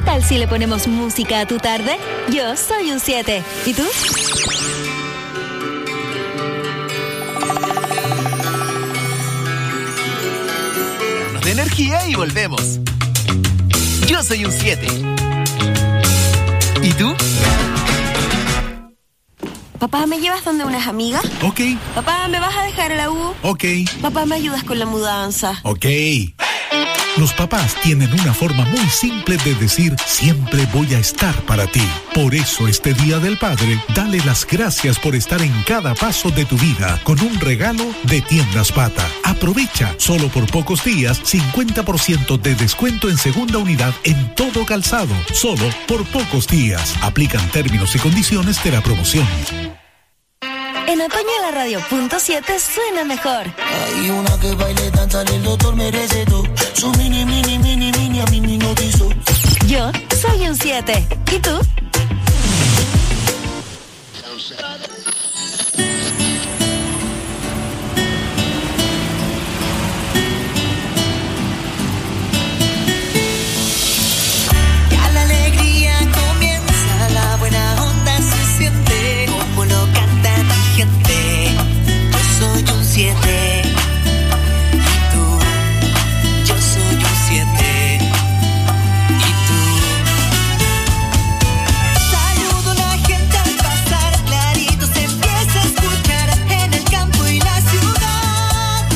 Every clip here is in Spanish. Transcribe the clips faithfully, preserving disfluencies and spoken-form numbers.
tal si le ponemos música a tu tarde? Yo soy un siete. ¿Y tú? De energía y volvemos. Yo soy un siete. ¿Y tú? Papá, ¿me llevas donde unas amigas? Ok. Papá, ¿me vas a dejar a la U? Ok. Papá, ¿me ayudas con la mudanza? Ok. Los papás tienen una forma muy simple de decir siempre voy a estar para ti. Por eso este Día del Padre, dale las gracias por estar en cada paso de tu vida con un regalo de Tiendas Pata. Aprovecha, solo por pocos días, cincuenta por ciento de descuento en segunda unidad en todo calzado. Solo por pocos días. Aplican términos y condiciones de la promoción. En otoño la radio punto siete suena mejor. Hay una que baile, danza, el doctor merece todo. Su mini, mini, mini, mini, a mí me hipnotizó. Yo soy un siete. ¿Y tú? Ya la alegría comienza, la buena onda se siente, como lo canta mi gente. Yo soy un siete. Y tú, yo soy un siete. Y tú. Saludo a la gente al pasar, clarito se empieza a escuchar en el campo y la ciudad.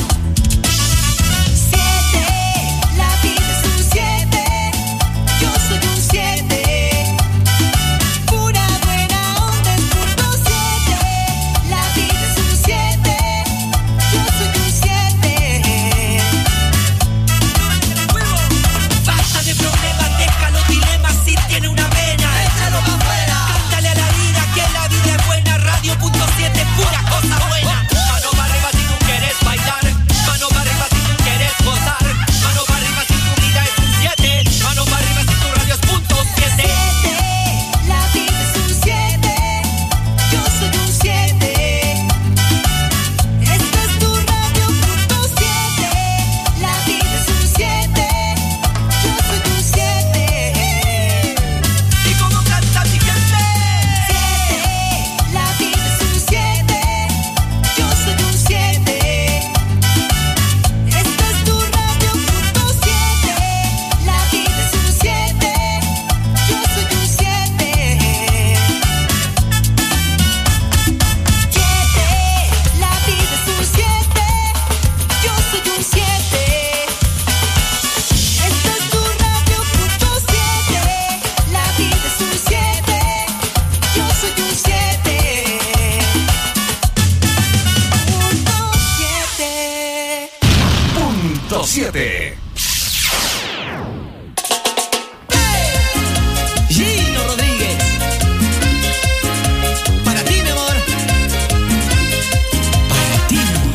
Siete, la vida es un siete. Yo soy un siete. Pura buena onda es punto siete. La vida es un siete. Yo soy un siete. Basta de problemas, deja los dilemas. Si tiene una vena, échalo pa' afuera. Cántale a la vida que la vida es buena. Radio punto siete, pura cosa buena. Mano para arriba si tú quieres bailar. Mano para arriba si tú quieres gozar. Mano para arriba si tu vida es un siete. Mano para arriba si tu radio es punto siete. La vida es un siete. Yo soy un siete. Esta es tu radio punto siete. La vida es un siete. Yo soy un siete. ¿Y cómo canta mi gente? Siete. La vida es un siete. Yo soy un siete. Esta es tu radio punto siete. La vida es un siete. Yo soy un siete. Siete. La vida es un siete. Yo soy un siete. Esta es tu radio punto siete. La vida es un siete. Yo soy un siete. Punto siete. Punto siete. Gino Rodríguez, para ti mi amor, para ti mi amor.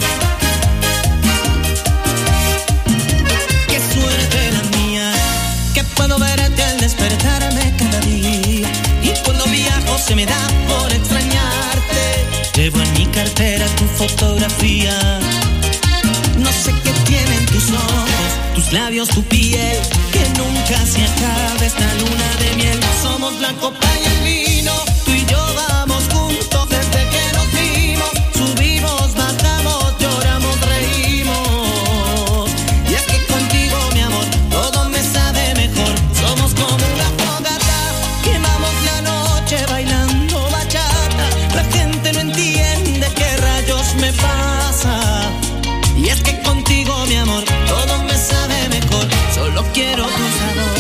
Qué suerte la mía, que puedo verte al despertarme cada día. Y cuando viajo se me da por extrañarte. Llevo en mi cartera tu fotografía. No sé qué tienen tus ojos, tus labios, tu piel, que nunca se acabe esta luna de miel. Somos la copa y el vino, tú y yo vamos juntos desde que nos vimos. Subimos, bajamos, lloramos, reímos. Y es que contigo, mi amor, todo me sabe mejor. Somos como una fogata, quemamos la noche bailando bachata. La gente no entiende qué rayos me pasa. Y es que contigo, mi amor, todo me sabe mejor. Solo quiero tu sabor.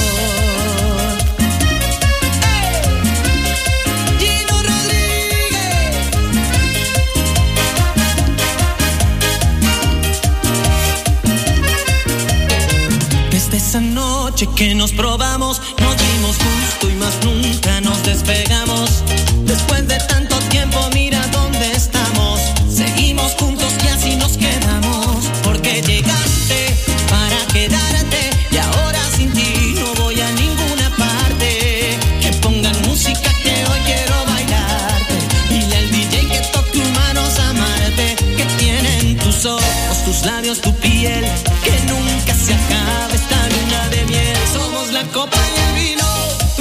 ¡Hey! Gino Rodríguez. Desde esa noche que nos probamos, nos dimos gusto y más nunca nos despegamos. Después de tanto tiempo, mira dónde estamos. Seguimos juntos y así nos quedamos. Porque llegaste para quedarte y ahora sin ti no voy a ninguna parte. Que pongan música que hoy quiero bailarte. Dile al D J que toque humanos amarte. Que tienen tus ojos, tus labios, tu piel, que nunca se acabe esta luna de miel. Somos la copa y el vino,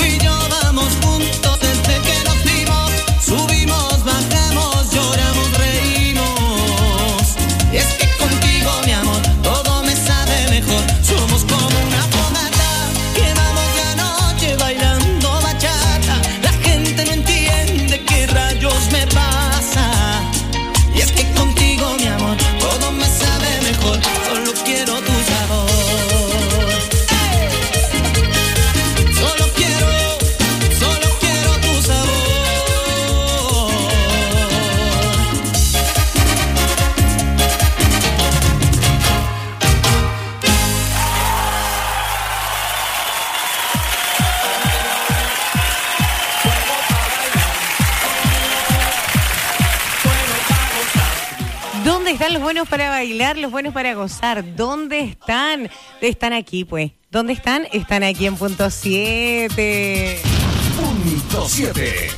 están los buenos para bailar, los buenos para gozar? ¿Dónde están? Están aquí, pues. ¿Dónde están? Están aquí en punto siete. Punto siete.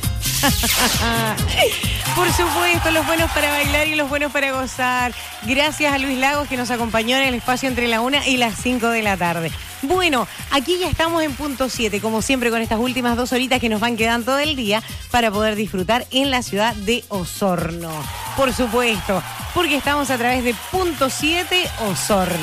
Por supuesto, los buenos para bailar y los buenos para gozar. Gracias a Luis Lagos que nos acompañó en el espacio entre la una y las cinco de la tarde. Bueno, aquí ya estamos en punto siete, como siempre con estas últimas dos horitas que nos van quedando del día para poder disfrutar en la ciudad de Osorno. Por supuesto, porque estamos a través de punto siete Osorno.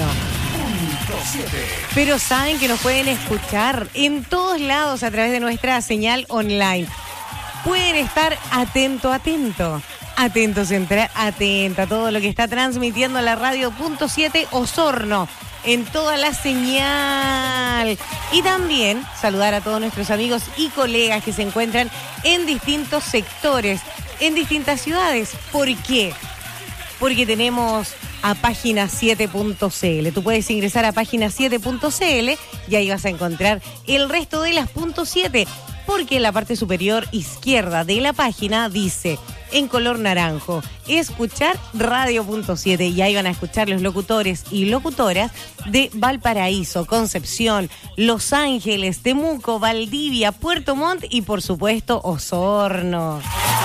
Pero saben que nos pueden escuchar en todos lados a través de nuestra señal online. Pueden estar atento, atento, atentos, entrar, atenta a todo lo que está transmitiendo la radio punto siete Osorno en toda la señal. Y también saludar a todos nuestros amigos y colegas que se encuentran en distintos sectores, en distintas ciudades. ¿Por qué? Porque tenemos a página siete punto c l. Tú puedes ingresar a página siete punto c l y ahí vas a encontrar el resto de las punto siete. Porque en la parte superior izquierda de la página dice, en color naranjo, escuchar radio punto siete. Y ahí van a escuchar los locutores y locutoras de Valparaíso, Concepción, Los Ángeles, Temuco, Valdivia, Puerto Montt y por supuesto Osorno.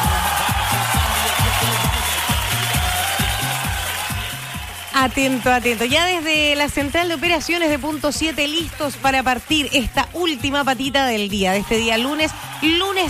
Atento, atento. Ya desde la central de operaciones de punto siete listos para partir esta última patita del día, de este día lunes, lunes